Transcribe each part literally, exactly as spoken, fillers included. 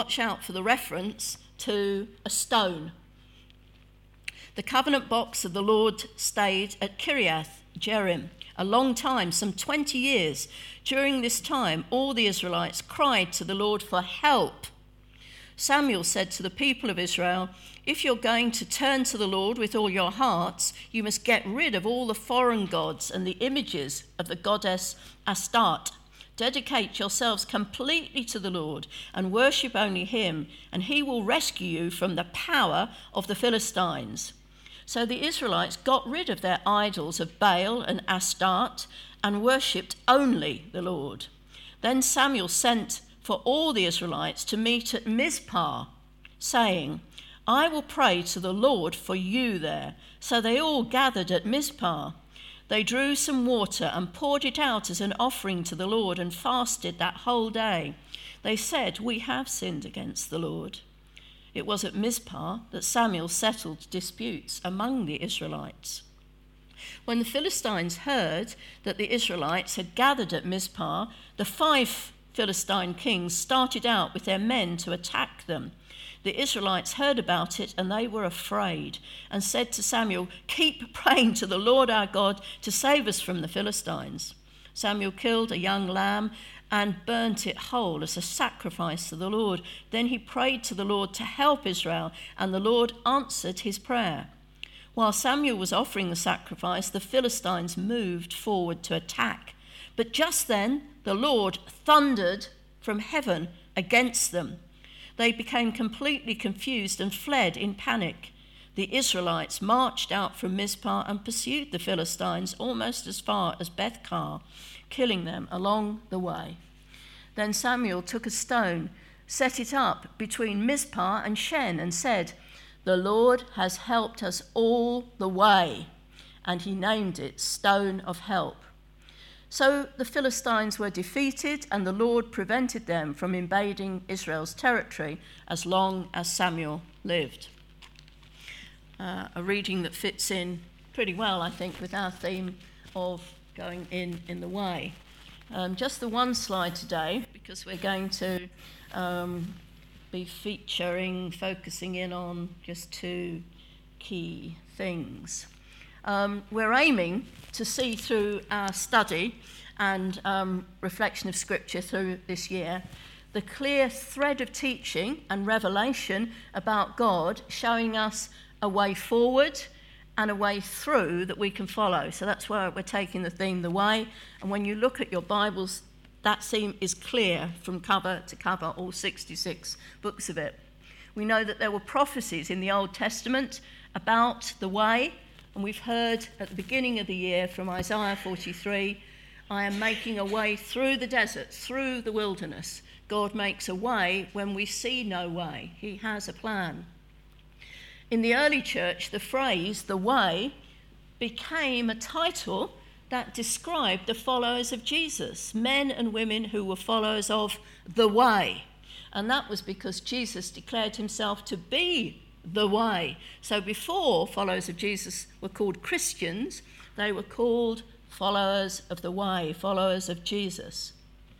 watch out for the reference to a stone. The covenant box of the Lord stayed at Kiriath Jearim a long time, some twenty years. During this time, all the Israelites cried to the Lord for help. Samuel said to the people of Israel, "If you're going to turn to the Lord with all your hearts, you must get rid of all the foreign gods and the images of the goddess Astarte. Dedicate yourselves completely to the Lord and worship only him, and he will rescue you from the power of the Philistines." So the Israelites got rid of their idols of Baal and Astarte and worshipped only the Lord. Then Samuel sent for all the Israelites to meet at Mizpah, saying, "I will pray to the Lord for you there." So they all gathered at Mizpah. They drew some water and poured it out as an offering to the Lord and fasted that whole day. They said, "We have sinned against the Lord." It was at Mizpah that Samuel settled disputes among the Israelites. When the Philistines heard that the Israelites had gathered at Mizpah, the five Philistine kings started out with their men to attack them. The Israelites heard about it, and they were afraid and said to Samuel, "Keep praying to the Lord our God to save us from the Philistines." Samuel killed a young lamb and burnt it whole as a sacrifice to the Lord. Then he prayed to the Lord to help Israel, and the Lord answered his prayer. While Samuel was offering the sacrifice, the Philistines moved forward to attack. But just then, the Lord thundered from heaven against them. They became completely confused and fled in panic. The Israelites marched out from Mizpah and pursued the Philistines almost as far as Beth-kar, killing them along the way. Then Samuel took a stone, set it up between Mizpah and Shen, and said, "The Lord has helped us all the way." And he named it Stone of Help. So the Philistines were defeated, and the Lord prevented them from invading Israel's territory as long as Samuel lived. Uh, a reading that fits in pretty well, I think, with our theme of going in in the way. Um, just the one slide today, because we're going to um, be featuring, focusing in on just two key things. Um, we're aiming to see through our study and um, reflection of Scripture through this year the clear thread of teaching and revelation about God, showing us a way forward and a way through that we can follow. So that's where we're taking the theme, the way. And when you look at your Bibles, that theme is clear from cover to cover, all sixty-six books of it. We know that there were prophecies in the Old Testament about the way. And we've heard at the beginning of the year from Isaiah forty-three, "I am making a way through the desert, through the wilderness." God makes a way when we see no way. He has a plan. In the early church, the phrase, "the way," became a title that described the followers of Jesus, men and women who were followers of the way. And that was because Jesus declared himself to be the way. So before followers of Jesus were called Christians, they were called followers of the way, followers of Jesus.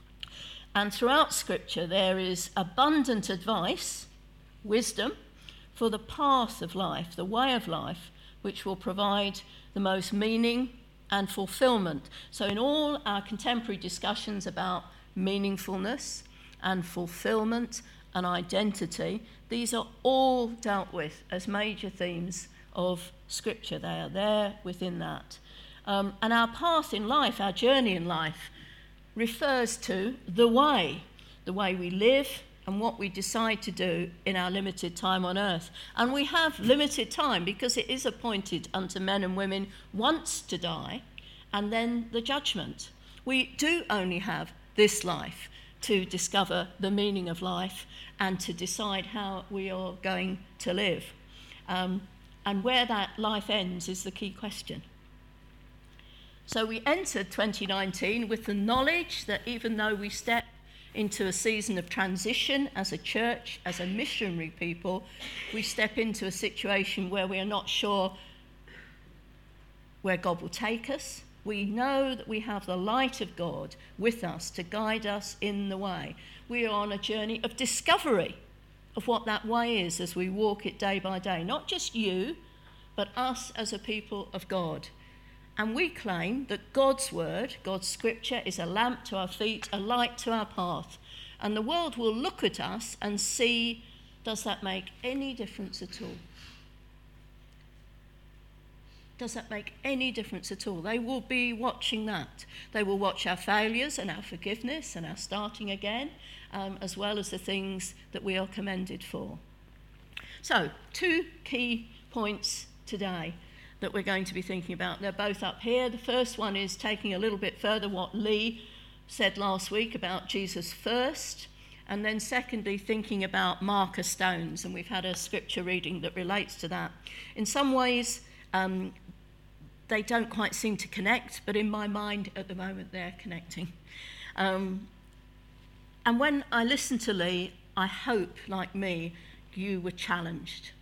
And throughout Scripture there is abundant advice, wisdom, for the path of life, the way of life, which will provide the most meaning and fulfillment. So in all our contemporary discussions about meaningfulness and fulfillment and identity, these are all dealt with as major themes of Scripture. They are there within that. Um, and our path in life, our journey in life, refers to the way, the way we live and what we decide to do in our limited time on earth. And we have limited time because it is appointed unto men and women once to die and then the judgment. We do only have this life to discover the meaning of life and to decide how we are going to live. Um, and where that life ends is the key question. So we entered twenty nineteen with the knowledge that even though we step into a season of transition as a church, as a missionary people, we step into a situation where we are not sure where God will take us. We know that we have the light of God with us to guide us in the way. We are on a journey of discovery of what that way is as we walk it day by day. Not just you, but us as a people of God. And we claim that God's word, God's scripture, is a lamp to our feet, a light to our path. And the world will look at us and see, does that make any difference at all? Does that make any difference at all? They will be watching that. They will watch our failures and our forgiveness and our starting again, um, as well as the things that we are commended for. So, two key points today that we're going to be thinking about. They're both up here. The first one is taking a little bit further what Lee said last week about Jesus first, and then secondly, thinking about marker stones, and we've had a scripture reading that relates to that. In some ways, um, they don't quite seem to connect, but in my mind at the moment they're connecting. Um, and when I listened to Lee, I hope, like me, you were challenged.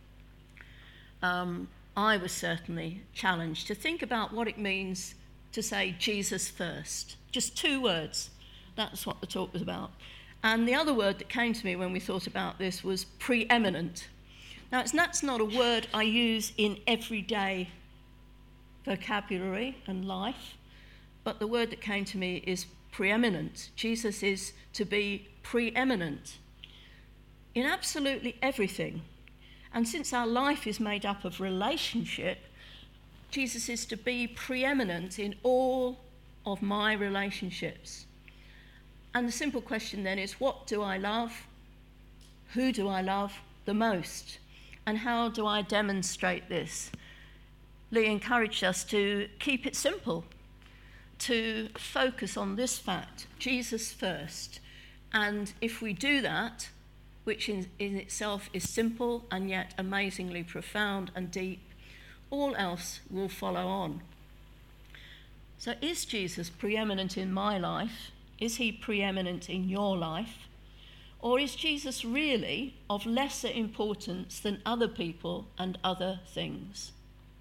Um, I was certainly challenged to think about what it means to say Jesus first. Just two words. That's what the talk was about. And the other word that came to me when we thought about this was preeminent. Now, it's, that's not a word I use in everyday vocabulary and life, but the word that came to me is preeminent. Jesus is to be preeminent in absolutely everything. And since our life is made up of relationship, Jesus is to be preeminent in all of my relationships. And the simple question then is, what do I love? Who do I love the most? And how do I demonstrate this? Lee encouraged us to keep it simple, to focus on this fact, Jesus first. And if we do that, which in, in itself is simple and yet amazingly profound and deep, all else will follow on. So is Jesus preeminent in my life? Is he preeminent in your life? Or is Jesus really of lesser importance than other people and other things?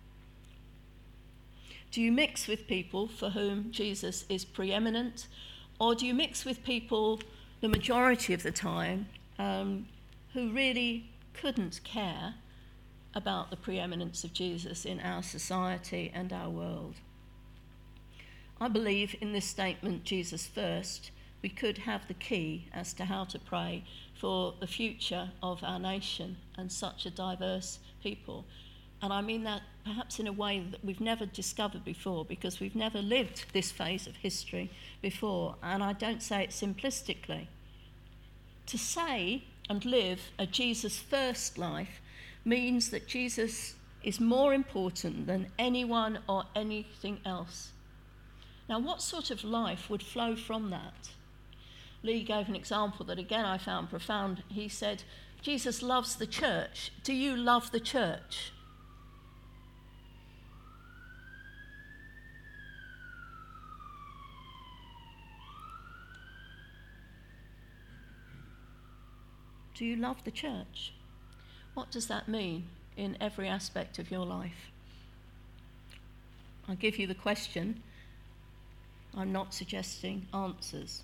Do you mix with people for whom Jesus is preeminent? Or do you mix with people the majority of the time um, who really couldn't care about the preeminence of Jesus in our society and our world? I believe in this statement, Jesus first, we could have the key as to how to pray for the future of our nation and such a diverse people. And I mean that perhaps in a way that we've never discovered before, because we've never lived this phase of history before. And I don't say it simplistically. To say and live a Jesus first life means that Jesus is more important than anyone or anything else. Now, what sort of life would flow from that? Lee gave an example that again I found profound. He said, Jesus loves the church. Do you love the church? Do you love the church? What does that mean in every aspect of your life? I'll give you the question. I'm not suggesting answers.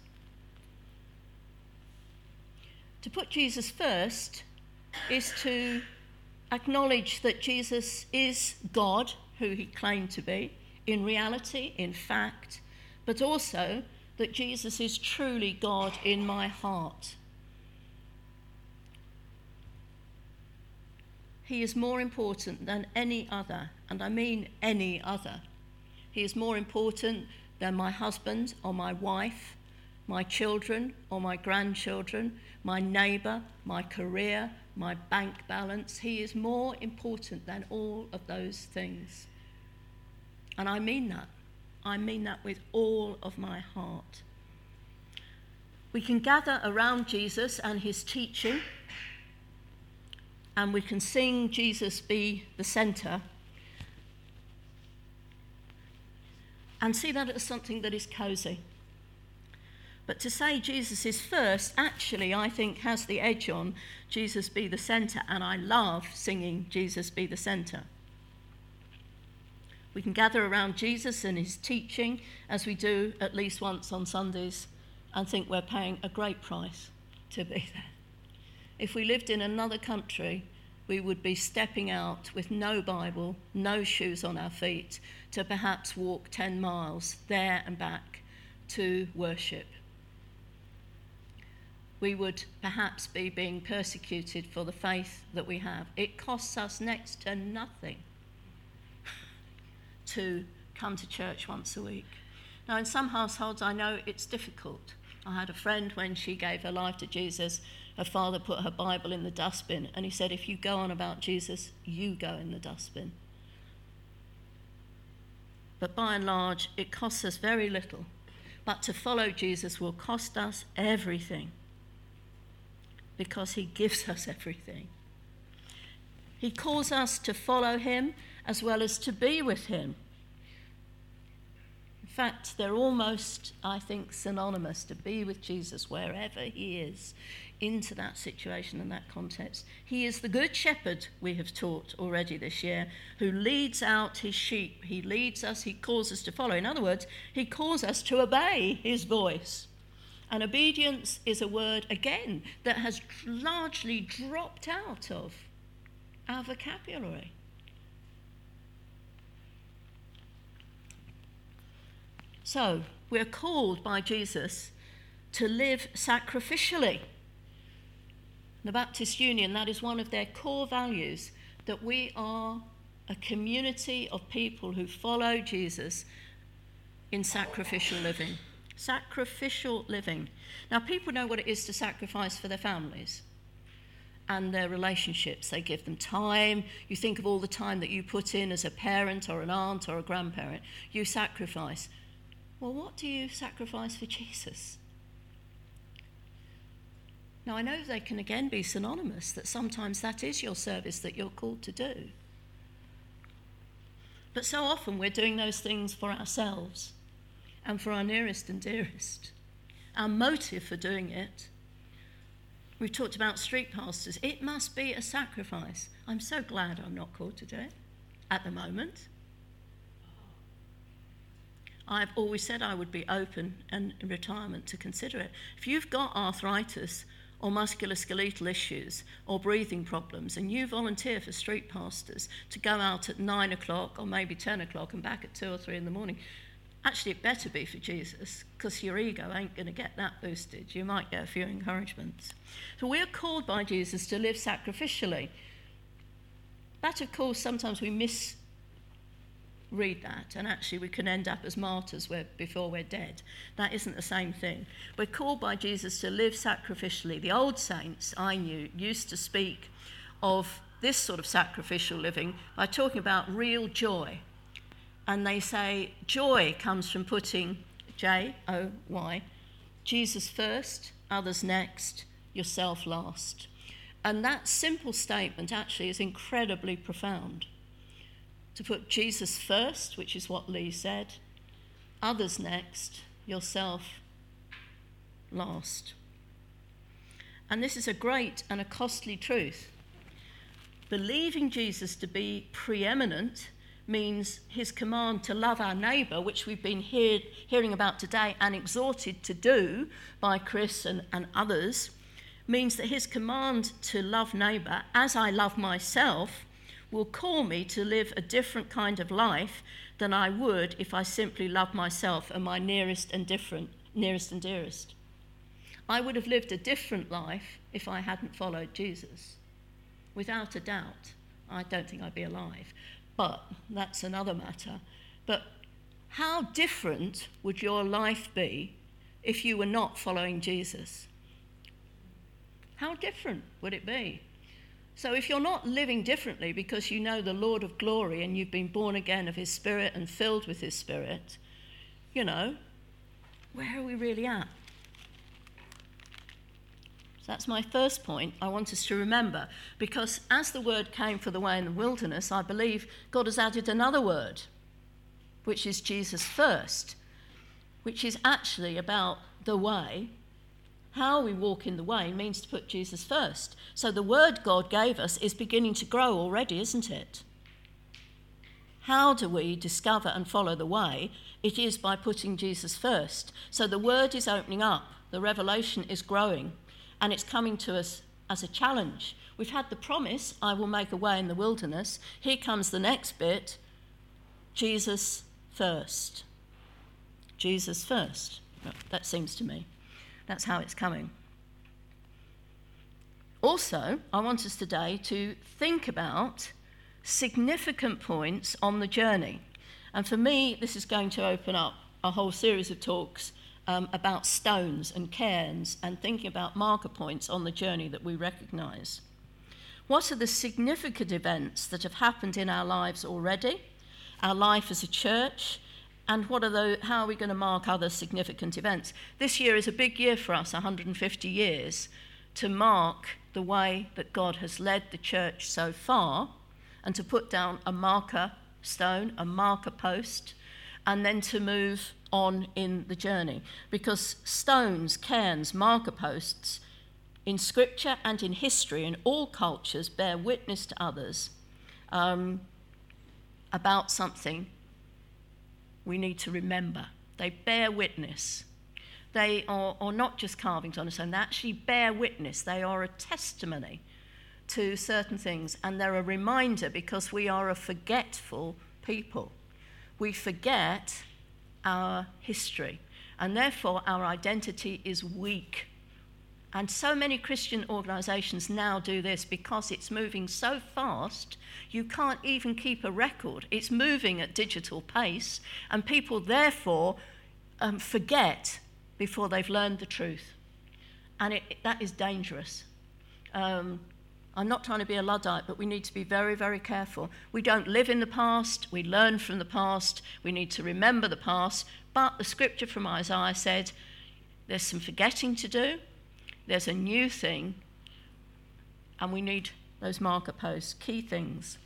To put Jesus first is to acknowledge that Jesus is God, who he claimed to be, in reality, in fact, but also that Jesus is truly God in my heart. He is more important than any other, and I mean any other. He is more important than my husband or my wife, my children or my grandchildren, my neighbour, my career, my bank balance. He is more important than all of those things. And I mean that. I mean that with all of my heart. We can gather around Jesus and his teaching, and we can sing Jesus Be the Centre, and see that as something that is cosy. But to say Jesus is first, actually, I think, has the edge on Jesus Be the Centre, and I love singing Jesus Be the Centre. We can gather around Jesus and his teaching, as we do at least once on Sundays, and think we're paying a great price to be there. If we lived in another country, we would be stepping out with no Bible, no shoes on our feet, to perhaps walk ten miles there and back to worship. We would perhaps be being persecuted for the faith that we have. It costs us next to nothing to come to church once a week. Now, in some households, I know it's difficult. I had a friend, when she gave her life to Jesus, her father put her Bible in the dustbin, and he said, if you go on about Jesus, you go in the dustbin. But by and large, it costs us very little. But to follow Jesus will cost us everything, because he gives us everything. He calls us to follow him as well as to be with him. In fact, they're almost, I think, synonymous, to be with Jesus wherever he is, into that situation and that context. He is the good shepherd, we have taught already this year, who leads out his sheep. He leads us, he calls us to follow. In other words, he calls us to obey his voice. And obedience is a word, again, that has largely dropped out of our vocabulary. So, we're called by Jesus to live sacrificially. The Baptist Union, that is one of their core values, that we are a community of people who follow Jesus in sacrificial living. Sacrificial living. Now, people know what it is to sacrifice for their families and their relationships. They give them time. You think of all the time that you put in as a parent or an aunt or a grandparent. You sacrifice. Well, what do you sacrifice for Jesus? Now, I know they can again be synonymous, that sometimes that is your service that you're called to do. But so often we're doing those things for ourselves and for our nearest and dearest. Our motive for doing it, we've talked about street pastors, it must be a sacrifice. I'm so glad I'm not called to do it at the moment. I've always said I would be open and in retirement to consider it. If you've got arthritis or musculoskeletal issues or breathing problems, and you volunteer for street pastors to go out at nine o'clock or maybe ten o'clock and back at two or three in the morning, actually it better be for Jesus, because your ego ain't going to get that boosted. You might get a few encouragements. So we're called by Jesus to live sacrificially. That, of course, sometimes we misread that, and actually we can end up as martyrs where, before we're dead. That isn't the same thing. We're called by Jesus to live sacrificially. The old saints, I knew, used to speak of this sort of sacrificial living by talking about real joy. And they say joy comes from putting, J O Y, Jesus first, others next, yourself last. And that simple statement actually is incredibly profound. To put Jesus first, which is what Lee said, others next, yourself last. And this is a great and a costly truth. Believing Jesus to be preeminent means his command to love our neighbour, which we've been hear, hearing about today and exhorted to do by Chris and, and others, means that his command to love neighbour as I love myself will call me to live a different kind of life than I would if I simply loved myself and my nearest and different, nearest and dearest. I would have lived a different life if I hadn't followed Jesus. Without a doubt, I don't think I'd be alive. But that's another matter. But how different would your life be if you were not following Jesus? How different would it be? So if you're not living differently because you know the Lord of glory and you've been born again of his Spirit and filled with his Spirit, you know, where are we really at? So that's my first point I want us to remember, because as the word came for the way in the wilderness, I believe God has added another word, which is Jesus first, which is actually about the way. How we walk in the way means to put Jesus first. So the word God gave us is beginning to grow already, isn't it? How do we discover and follow the way? It is by putting Jesus first. So the word is opening up, the revelation is growing, and it's coming to us as a challenge. We've had the promise, I will make a way in the wilderness. Here comes the next bit, Jesus first. Jesus first. That seems to me. That's how it's coming. Also, I want us today to think about significant points on the journey. And for me, this is going to open up a whole series of talks um, about stones and cairns and thinking about marker points on the journey that we recognise. What are the significant events that have happened in our lives already, our life as a church, and what are the, how are we going to mark other significant events? This year is a big year for us, one hundred fifty years, to mark the way that God has led the church so far, and to put down a marker stone, a marker post, and then to move on in the journey. Because stones, cairns, marker posts, in scripture and in history, in all cultures, bear witness to others um, about something we need to remember. They bear witness. They are, are not just carvings on a stone, they actually bear witness. They are a testimony to certain things, and they're a reminder because we are a forgetful people. We forget our history, and therefore our identity is weak. And so many Christian organisations now do this because it's moving so fast, you can't even keep a record. It's moving at digital pace, and people therefore um, forget before they've learned the truth. And it, that is dangerous. Um, I'm not trying to be a Luddite, but we need to be very, very careful. We don't live in the past, we learn from the past, we need to remember the past, but the scripture from Isaiah said there's some forgetting to do, there's a new thing, and we need those marker posts, key things.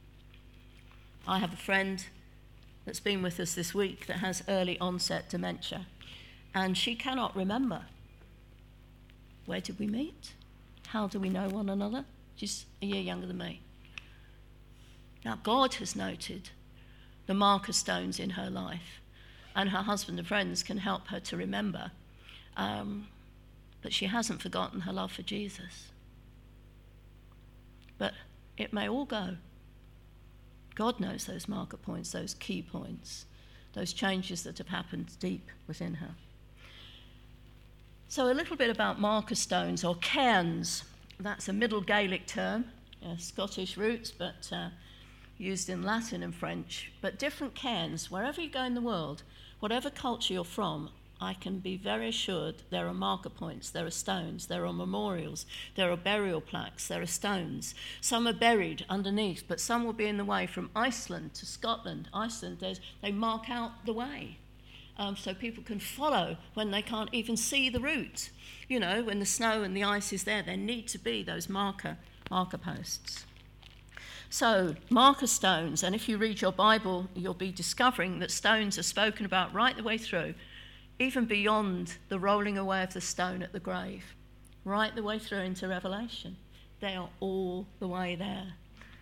I have a friend that's been with us this week that has early onset dementia, and she cannot remember. Where did we meet? How do we know one another? She's a year younger than me. Now, God has noted the marker stones in her life, and her husband and friends can help her to remember. Um, But she hasn't forgotten her love for Jesus. But it may all go. God knows those marker points, those key points, those changes that have happened deep within her. So a little bit about marker stones or cairns. That's a Middle Gaelic term, uh, Scottish roots, but uh, used in Latin and French. But different cairns, wherever you go in the world, whatever culture you're from, I can be very assured there are marker points, there are stones, there are memorials, there are burial plaques, there are stones. Some are buried underneath, but some will be in the way from Iceland to Scotland. Iceland, there's, they mark out the way, um, so people can follow when they can't even see the route. You know, when the snow and the ice is there, there need to be those marker, marker posts. So, marker stones, and if you read your Bible, you'll be discovering that stones are spoken about right the way through, even beyond the rolling away of the stone at the grave, right the way through into Revelation. They are all the way there.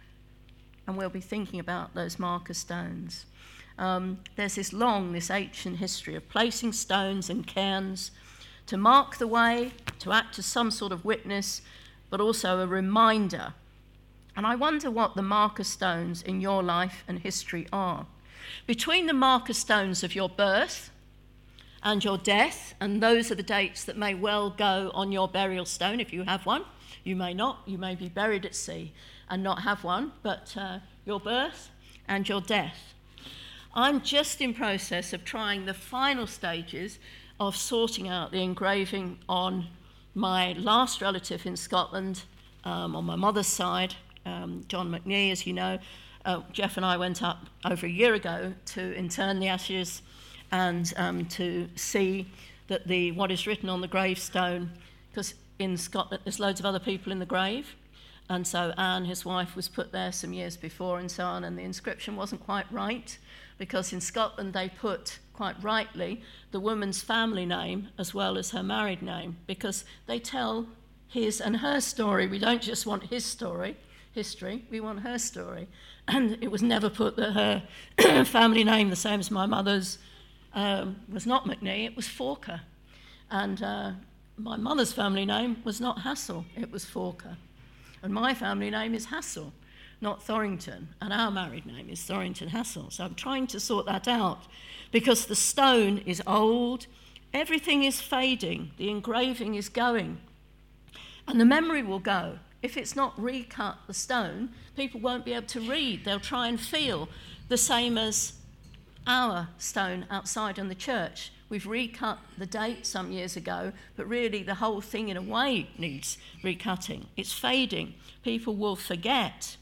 And we'll be thinking about those marker stones. Um, there's this long, this ancient history of placing stones in cairns to mark the way, to act as some sort of witness, but also a reminder. And I wonder what the marker stones in your life and history are. Between the marker stones of your birth and your death, and those are the dates that may well go on your burial stone if you have one. You may not, you may be buried at sea and not have one, but uh, your birth and your death. I'm just in process of trying the final stages of sorting out the engraving on my last relative in Scotland, um, on my mother's side, um, John McNee, as you know. Uh, Jeff and I went up over a year ago to intern the ashes and um, to see that the what is written on the gravestone, because in Scotland there's loads of other people in the grave, and so Anne, his wife, was put there some years before and so on, and the inscription wasn't quite right, because in Scotland they put, quite rightly, the woman's family name as well as her married name, because they tell his and her story. We don't just want his story, history, we want her story. And it was never put that her family name, the same as my mother's, Um, was not McNee, it was Forker. And uh, my mother's family name was not Hassel, it was Forker. And my family name is Hassel, not Thorrington. And our married name is Thorrington Hassel. So I'm trying to sort that out because the stone is old, everything is fading, the engraving is going, and the memory will go. If it's not recut, the stone, people won't be able to read. They'll try and feel the same as our stone outside in the church. We've recut the date some years ago, but really the whole thing in a way needs recutting. It's fading. People will forget.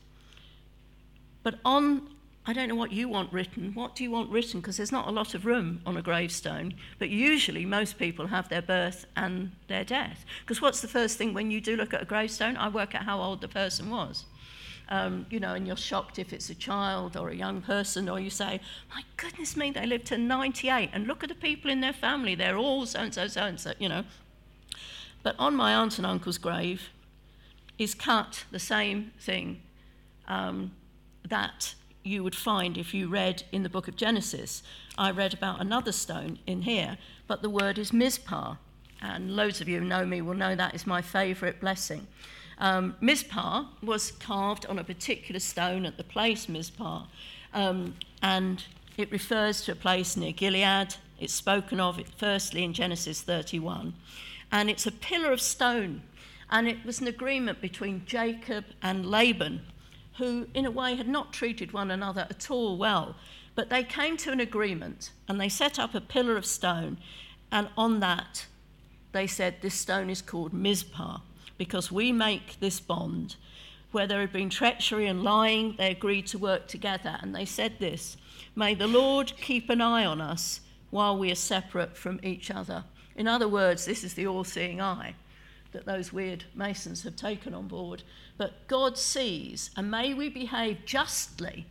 But on, I don't know what you want written. What do you want written? Because there's not a lot of room on a gravestone, but usually most people have their birth and their death. Because what's the first thing when you do look at a gravestone? I work out how old the person was. Um, you know, and you're shocked if it's a child or a young person, or you say, my goodness me, they lived to ninety-eight, and look at the people in their family, they're all so-and-so, so-and-so, you know. But on my aunt and uncle's grave is cut the same thing um, that you would find if you read in the book of Genesis. I read about another stone in here, but the word is Mizpah, and loads of you who know me will know that is my favourite blessing. Um, Mizpah was carved on a particular stone at the place Mizpah, um, and it refers to a place near Gilead. It's spoken of it firstly in Genesis thirty-one, and it's a pillar of stone, and it was an agreement between Jacob and Laban, who in a way had not treated one another at all well, but they came to an agreement and they set up a pillar of stone, and on that they said this stone is called Mizpah, because we make this bond. Where there had been treachery and lying, they agreed to work together. And they said this, may the Lord keep an eye on us while we are separate from each other. In other words, this is the all-seeing eye that those weird Masons have taken on board. But God sees, and may we behave justly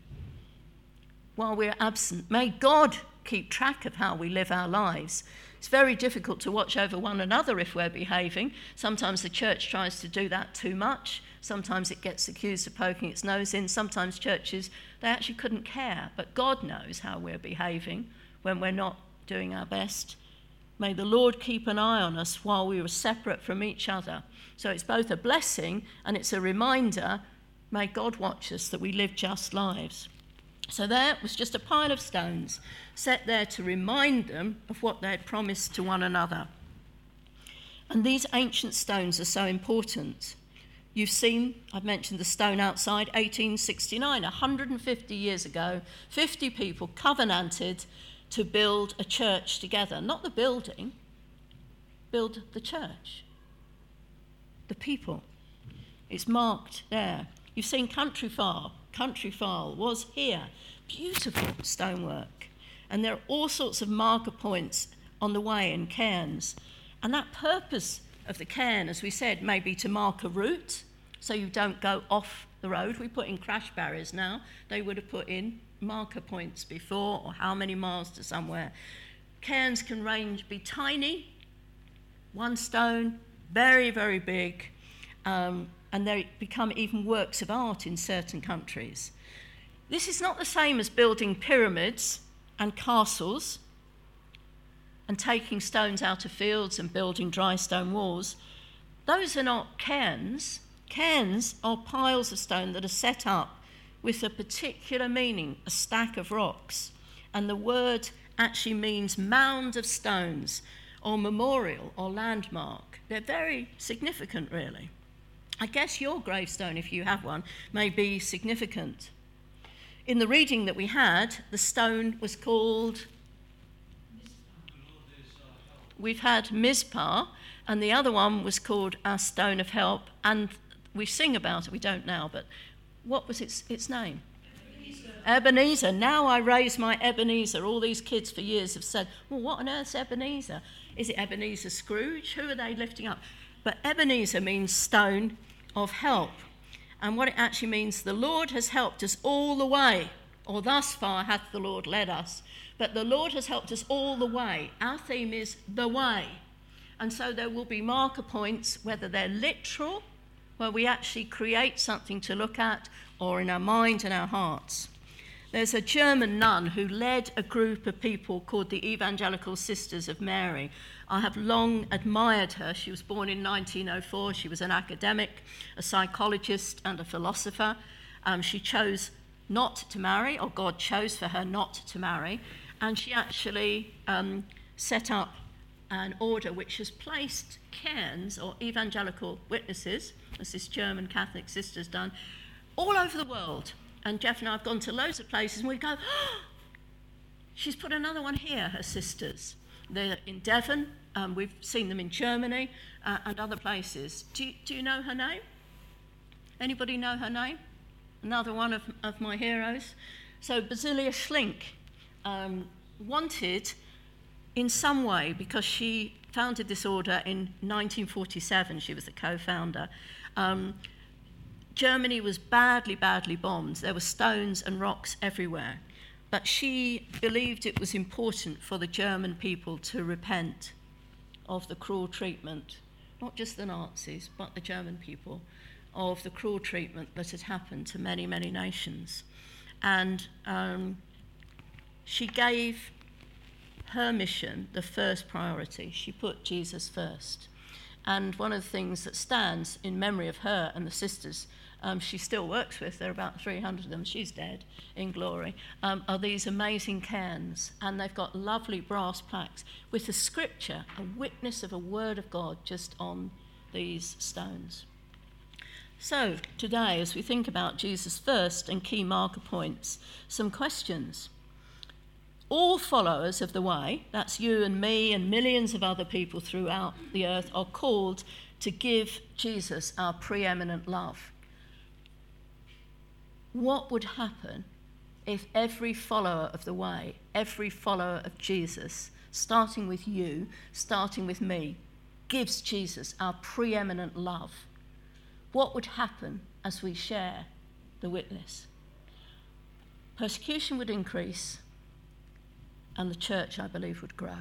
while we're absent. May God keep track of how we live our lives. It's very difficult to watch over one another if we're behaving. Sometimes the church tries to do that too much. Sometimes it gets accused of poking its nose in. Sometimes churches, they actually couldn't care. But God knows how we're behaving when we're not doing our best. May the Lord keep an eye on us while we were separate from each other. So it's both a blessing and it's a reminder, may God watch us that we live just lives. So there was just a pile of stones set there to remind them of what they had promised to one another. And these ancient stones are so important. You've seen, I've mentioned the stone outside, eighteen sixty-nine, one hundred fifty years ago, fifty people covenanted to build a church together. Not the building, build the church. The people. It's marked there. You've seen Countryfile. Countryfile was here. Beautiful stonework. And there are all sorts of marker points on the way in cairns. And that purpose of the cairn, as we said, may be to mark a route so you don't go off the road. We put in crash barriers now. They would have put in marker points before, or how many miles to somewhere. Cairns can range, be tiny, one stone, very, very big, um, and they become even works of art in certain countries. This is not the same as building pyramids and castles and taking stones out of fields and building dry stone walls. Those are not cairns. Cairns are piles of stone that are set up with a particular meaning, a stack of rocks. And the word actually means mound of stones or memorial or landmark. They're very significant, really. I guess your gravestone, if you have one, may be significant. In the reading that we had, the stone was called, we've had Mizpah, and the other one was called our Stone of Help, and we sing about it, we don't now, but what was its, its name? Ebenezer. Ebenezer. Now I raise my Ebenezer. All these kids for years have said, well, what on earth's Ebenezer? Is it Ebenezer Scrooge? Who are they lifting up? But Ebenezer means stone of help. And what it actually means, the Lord has helped us all the way, or thus far hath the Lord led us. But the Lord has helped us all the way. Our theme is the way. And so there will be marker points, whether they're literal, where we actually create something to look at, or in our mind and our hearts. There's a German nun who led a group of people called the Evangelical Sisters of Mary. I have long admired her. She was born in nineteen oh four. She was an academic, a psychologist, and a philosopher. Um, she chose not to marry, or God chose for her not to marry, and she actually um, set up an order which has placed cairns, or evangelical witnesses, as this German Catholic sister's done, all over the world. And Jeff and I have gone to loads of places, and we go, oh, she's put another one here, her sisters. They're in Devon. Um, we've seen them in Germany uh, and other places. Do you, do you know her name? Anybody know her name? Another one of, of my heroes. So Basilia Schlink um, wanted, in some way, because she founded this order in nineteen forty-seven, she was the co-founder, um, Germany was badly, badly bombed. There were stones and rocks everywhere. But she believed it was important for the German people to repent of the cruel treatment, not just the Nazis, but the German people, of the cruel treatment that had happened to many, many nations. And um, she gave her mission the first priority. She put Jesus first. And one of the things that stands in memory of her and the sisters Um, she still works with, there are about three hundred of them, she's dead, in glory, um, are these amazing cairns. And they've got lovely brass plaques with a scripture, a witness of a word of God just on these stones. So today, as we think about Jesus first and key marker points, some questions. All followers of the way, that's you and me and millions of other people throughout the earth, are called to give Jesus our preeminent love. What would happen if every follower of the way, every follower of Jesus, starting with you, starting with me, gives Jesus our preeminent love? What would happen as we share the witness? Persecution would increase, and the church, I believe, would grow.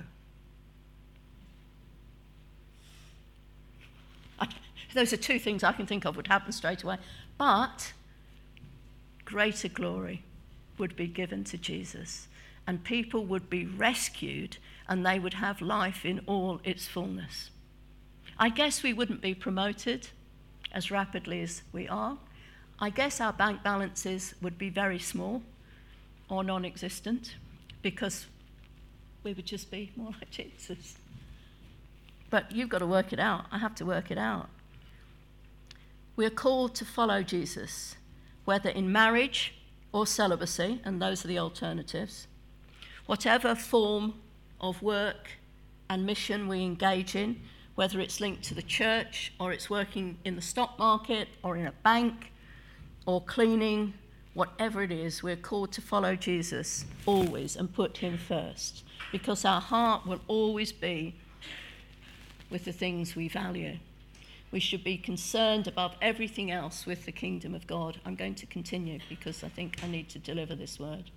I, those are two things I can think of would happen straight away. But greater glory would be given to Jesus, and people would be rescued, and they would have life in all its fullness. I guess we wouldn't be promoted as rapidly as we are. I guess our bank balances would be very small or non-existent, because we would just be more like Jesus. But you've got to work it out. I have to work it out. We are called to follow Jesus, whether in marriage or celibacy, and those are the alternatives. Whatever form of work and mission we engage in, whether it's linked to the church or it's working in the stock market or in a bank or cleaning, whatever it is, we're called to follow Jesus always and put him first, because our heart will always be with the things we value. We should be concerned above everything else with the kingdom of God. I'm going to continue because I think I need to deliver this word.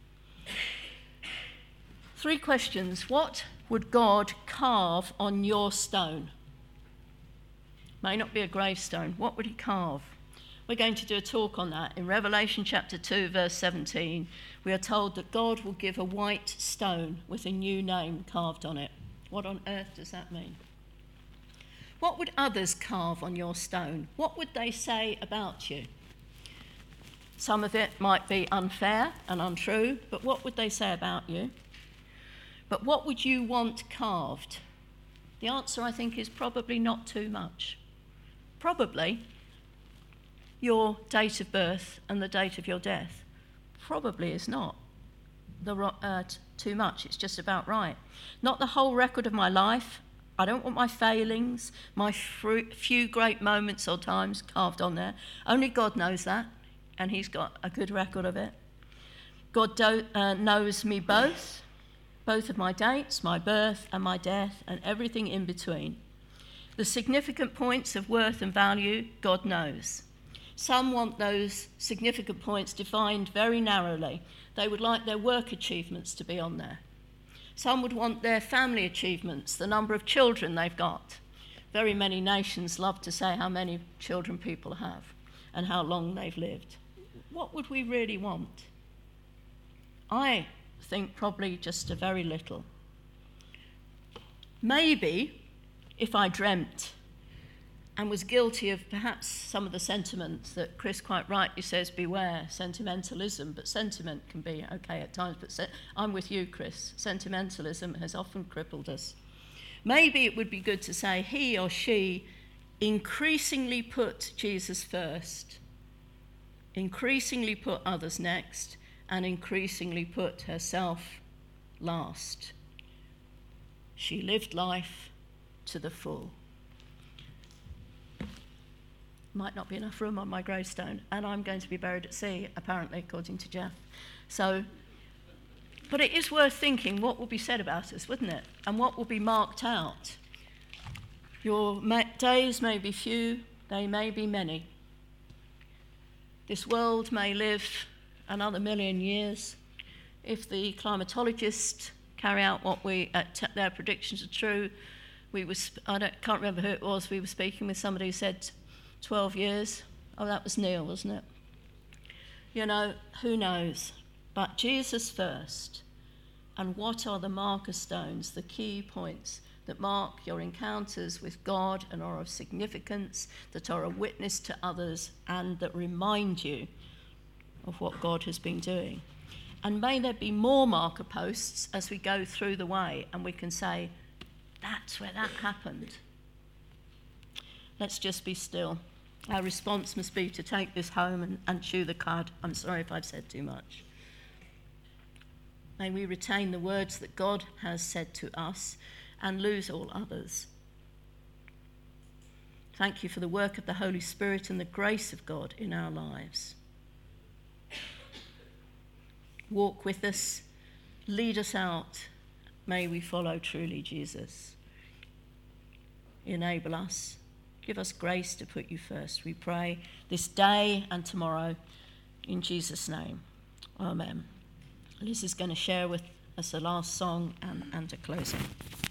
Three questions. What would God carve on your stone? May not be a gravestone. What would he carve? We're going to do a talk on that. In Revelation chapter two, verse seventeen, we are told that God will give a white stone with a new name carved on it. What on earth does that mean? What would others carve on your stone? What would they say about you? Some of it might be unfair and untrue, but what would they say about you? But what would you want carved? The answer, I think, is probably not too much. Probably your date of birth and the date of your death. Probably is not the uh, t- too much. It's just about right. Not the whole record of my life. I don't want my failings, my fr- few great moments or times carved on there. Only God knows that, and he's got a good record of it. God do- uh, knows me both, both of my dates, my birth and my death, and everything in between. The significant points of worth and value, God knows. Some want those significant points defined very narrowly. They would like their work achievements to be on there. Some would want their family achievements, the number of children they've got. Very many nations love to say how many children people have and how long they've lived. What would we really want? I think probably just a very little. Maybe if I dreamt and was guilty of perhaps some of the sentiments that Chris quite rightly says, beware, sentimentalism, but sentiment can be okay at times, but se- I'm with you, Chris. Sentimentalism has often crippled us. Maybe it would be good to say he or she increasingly put Jesus first, increasingly put others next, and increasingly put herself last. She lived life to the full. Might not be enough room on my gravestone, and I'm going to be buried at sea, apparently, according to Jeff. So, but it is worth thinking what will be said about us, wouldn't it? And what will be marked out. Your ma- days may be few, they may be many. This world may live another million years. If the climatologists carry out what we, uh, t- their predictions are true, we was, I don't, can't remember who it was, we were speaking with somebody who said twelve years. Oh, that was Neil, wasn't it? You know, who knows? But Jesus first. And what are the marker stones, the key points that mark your encounters with God and are of significance, that are a witness to others, and that remind you of what God has been doing? And may there be more marker posts as we go through the way, and we can say, that's where that happened. Let's just be still. Our response must be to take this home and, and chew the cud. I'm sorry if I've said too much. May we retain the words that God has said to us and lose all others. Thank you for the work of the Holy Spirit and the grace of God in our lives. Walk with us, lead us out. May we follow truly Jesus. Enable us. Give us grace to put you first, we pray, this day and tomorrow, in Jesus' name. Amen. Liz is going to share with us a last song and, and a closing.